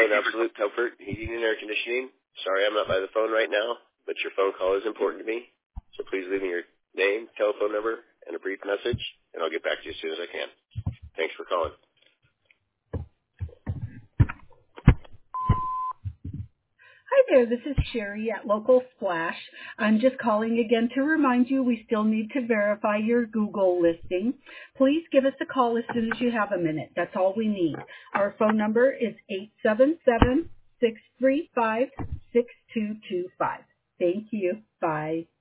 and Absolute Comfort Heating and Air Conditioning. Sorry I'm not by the phone right now, but your phone call is important to me. So please leave me your name, telephone number, and a brief message, and I'll get back to you as soon as I can. Thanks for calling. Hi there, this is Sherry at Local Splash. I'm just calling again to remind you we still need to verify your Google listing. Please give us a call as soon as you have a minute. That's all we need. Our phone number is 877-635-6225. Thank you. Bye.